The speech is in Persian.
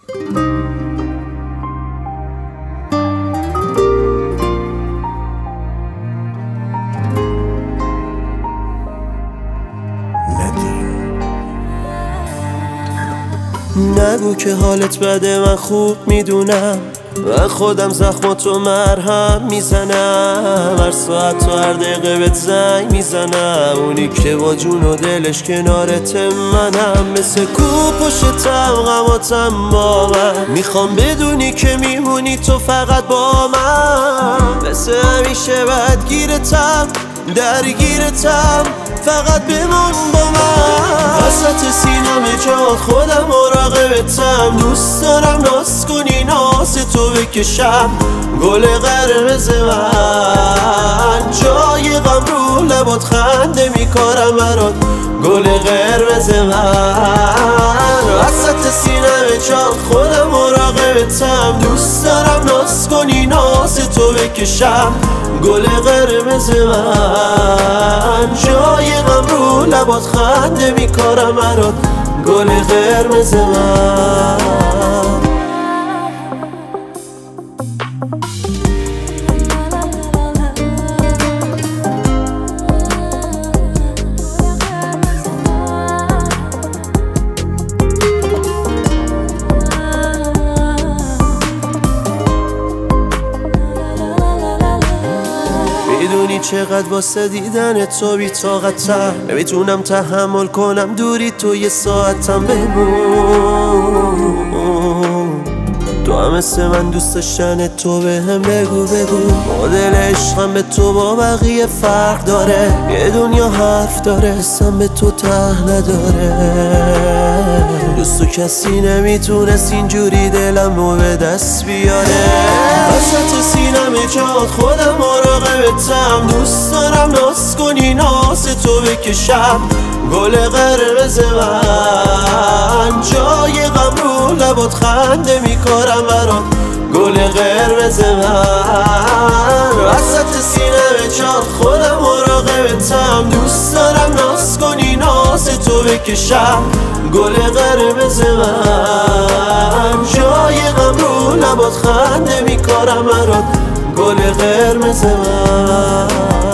نگو که حالت بده، من خوب میدونم، من خودم زخماتو مرهم میزنم، هر ساعت و هر دقیقه بهت زنگ میزنم، اونی که با جون و دلش کنارت منم، مثل کو پشتم غماتم با من، میخوام بدونی که میمونی تو فقط با من، مثل همیشه بدگیرتم درگیرتم، فقط بمون با من، وسط سینم جات خودم مراقبتم، دوست دارم ناز کنی ناز تو بکشم، گل قرمز من، جای غم رو لبات خنده میکارم برات، گل قرمز من، وسط سینم جات خودم مراقبتم، دوست دارم ناز کنی ناز تو بکشم، گل قرمز من، جای غم رو لبات خنده میکارم برات، گل قرمز من. میدونی چقدر واسه دیدن تو بی‌طاقتم، نمیتونم تحمل کنم دوری تو یه ساعتم بمون، تو هم مثل من دوست داشتن تو بهم بگو مدل عشقم به تو با بقیه فرق داره، یه دنیا حرف داره اسم به تو ته نداره، دوست و کسی نمیتونست اینجوری دلمو به دست بیاره، وسط سینم جات خودم مراقبتم، دوست دارم ناز کنی ناز تو بکشم، گل قرمز من، جای غم رو لبات خنده میکارم برات، گل قرمز من، وسط سینم جات خودم مراقبتم، دوست دارم ناز کنی ناز تو بکشم، گل قرمز من، جای غم رو لبات خنده میکارم برات، گل قرمز من.